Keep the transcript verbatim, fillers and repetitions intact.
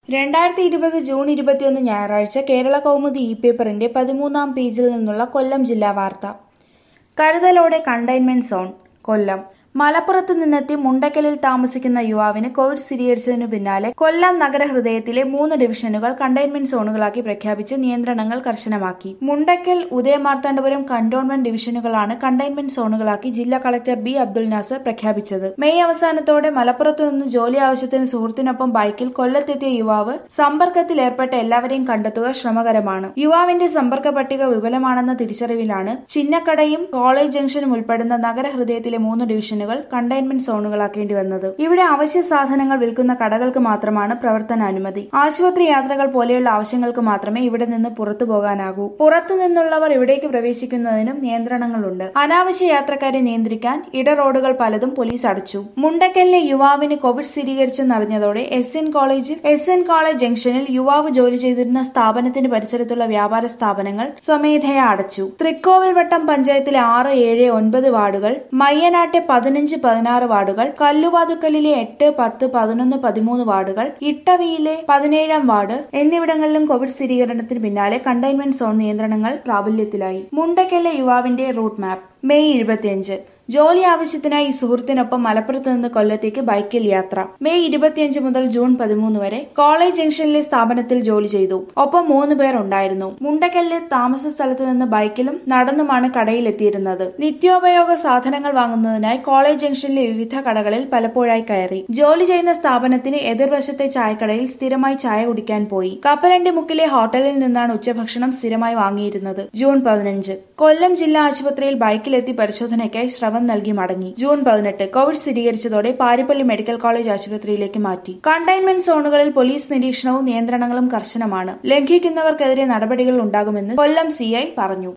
രണ്ടായിരത്തി ഇരുപത് ജൂൺ ഇരുപത്തിയൊന്ന് ഞായറാഴ്ച കേരള കൗമുദി ഇ പേപ്പറിന്റെ പതിമൂന്നാം പേജിൽ നിന്നുള്ള കൊല്ലം ജില്ലാ വാർത്ത. കരുതലോടെ കണ്ടെയ്ൻമെന്റ് സോൺ. കൊല്ലം. മലപ്പുറത്തു നിന്നെത്തി മുണ്ടക്കലിൽ താമസിക്കുന്ന യുവാവിന് കോവിഡ് സ്ഥിരീകരിച്ചതിനു പിന്നാലെ കൊല്ലം നഗരഹൃദയത്തിലെ മൂന്ന് ഡിവിഷനുകൾ കണ്ടെയ്ൻമെന്റ് സോണുകളാക്കി പ്രഖ്യാപിച്ച് നിയന്ത്രണങ്ങൾ കർശനമാക്കി. മുണ്ടക്കൽ, ഉദയമാർത്താണ്ഡപുരം കന്റോൺമെന്റ് ഡിവിഷനുകളാണ് കണ്ടെയ്ൻമെന്റ് സോണുകളാക്കി ജില്ലാ കളക്ടർ ബി അബ്ദുൽ നാസർ പ്രഖ്യാപിച്ചത്. മെയ് അവസാനത്തോടെ മലപ്പുറത്തു നിന്ന് ജോലി ആവശ്യത്തിന് സുഹൃത്തിനൊപ്പം ബൈക്കിൽ കൊല്ലത്തെത്തിയ യുവാവ് സമ്പർക്കത്തിൽ ഏർപ്പെട്ട എല്ലാവരെയും കണ്ടെത്തുക ശ്രമകരമാണ്. യുവാവിന്റെ സമ്പർക്ക പട്ടിക വിപുലമാണെന്ന തിരിച്ചറിവിലാണ് ചിന്നക്കടയും കോളേജ് ജംഗ്ഷനും ഉൾപ്പെടുന്ന നഗരഹൃദയത്തിലെ മൂന്ന് ഡിവിഷനുകൾ കണ്ടെയ്ൻമെന്റ് സോണുകളാക്കേണ്ടി വന്നത്. ഇവിടെ അവശ്യ സാധനങ്ങൾ വിൽക്കുന്ന കടകൾക്ക് മാത്രമാണ് പ്രവർത്തനാനുമതി. ആശുപത്രി യാത്രകൾ പോലെയുള്ള ആവശ്യങ്ങൾക്ക് മാത്രമേ ഇവിടെ നിന്ന് പുറത്തു പോകാനാകൂ. പുറത്തു നിന്നുള്ളവർ ഇവിടേക്ക് പ്രവേശിക്കുന്നതിനും നിയന്ത്രണങ്ങളുണ്ട്. അനാവശ്യ യാത്രക്കാരെ നിയന്ത്രിക്കാൻ ഇട റോഡുകൾ പലതും പോലീസ് അടച്ചു. മുണ്ടക്കലിലെ യുവാവിന് കോവിഡ് സ്ഥിരീകരിച്ചെന്നറിഞ്ഞതോടെ എസ് എൻ കോളേജിൽ എസ് എൻ കോളേജ് ജംഗ്ഷനിൽ യുവാവ് ജോലി ചെയ്തിരുന്ന സ്ഥാപനത്തിന് പരിസരത്തുള്ള വ്യാപാര സ്ഥാപനങ്ങൾ സ്വമേധയാ അടച്ചു. തൃക്കോവിൽവട്ടം പഞ്ചായത്തിലെ ആറ്, ഏഴ്, ഒൻപത് വാർഡുകൾ, മയ്യനാട്ടെ പതിനഞ്ച്, പതിനാറ് വാർഡുകൾ, കല്ലുവാതുക്കലിലെ എട്ട്, പത്ത്, പതിനൊന്ന്, പതിമൂന്ന് വാർഡുകൾ, ഇട്ടവിയിലെ പതിനേഴാം വാർഡ് എന്നിവിടങ്ങളിലും കോവിഡ് സ്ഥിരീകരണത്തിന് പിന്നാലെ കണ്ടെയ്ൻമെന്റ് സോൺ നിയന്ത്രണങ്ങൾ പ്രാബല്യത്തിലായി. മുണ്ടക്കലിലെ യുവാവിന്റെ റൂട്ട് മാപ്പ്. മെയ് ഇരുപത്തിയഞ്ച് ജോലി ആവശ്യത്തിനായി സുഹൃത്തിനൊപ്പം മലപ്പുറത്ത് നിന്ന് കൊല്ലത്തേക്ക് ബൈക്കിൽ യാത്ര. മെയ് ഇരുപത്തിയഞ്ച് മുതൽ ജൂൺ പതിമൂന്ന് വരെ കോളേജ് ജംഗ്ഷനിലെ സ്ഥാപനത്തിൽ ജോലി ചെയ്തു. ഒപ്പം മൂന്ന് പേർ ഉണ്ടായിരുന്നു. മുണ്ടക്കലിലെ താമസ സ്ഥലത്ത് നിന്ന് ബൈക്കിലും നടന്നുമാണ് കടയിലെത്തിയിരുന്നത്. നിത്യോപയോഗ സാധനങ്ങൾ വാങ്ങുന്നതിനായി കോളേജ് ജംഗ്ഷനിലെ വിവിധ കടകളിൽ പലപ്പോഴായി കയറി. ജോലി ചെയ്യുന്ന സ്ഥാപനത്തിന് എതിർവശത്തെ ചായക്കടയിൽ സ്ഥിരമായി ചായ കുടിക്കാൻ പോയി. കപ്പലണ്ടി മുക്കിലെ ഹോട്ടലിൽ നിന്നാണ് ഉച്ചഭക്ഷണം സ്ഥിരമായി വാങ്ങിയിരുന്നത്. ജൂൺ പതിനഞ്ച് കൊല്ലം ജില്ലാ ആശുപത്രിയിൽ ബൈക്കിലെത്തി പരിശോധനയ്ക്കായി ശ്രമം നൽകി മടങ്ങി. ജൂൺ പതിനെട്ട് കോവിഡ് സ്ഥിരീകരിച്ചതോടെ പാരിപ്പള്ളി മെഡിക്കൽ കോളേജ് ആശുപത്രിയിലേക്ക് മാറ്റി. കണ്ടെയ്ൻമെന്റ് സോണുകളിൽ പോലീസ് നിരീക്ഷണവും നിയന്ത്രണങ്ങളും കർശനമാണ്. ലംഘിക്കുന്നവർക്കെതിരെ നടപടികൾ ഉണ്ടാകുമെന്ന് കൊല്ലം സി ഐ പറഞ്ഞു.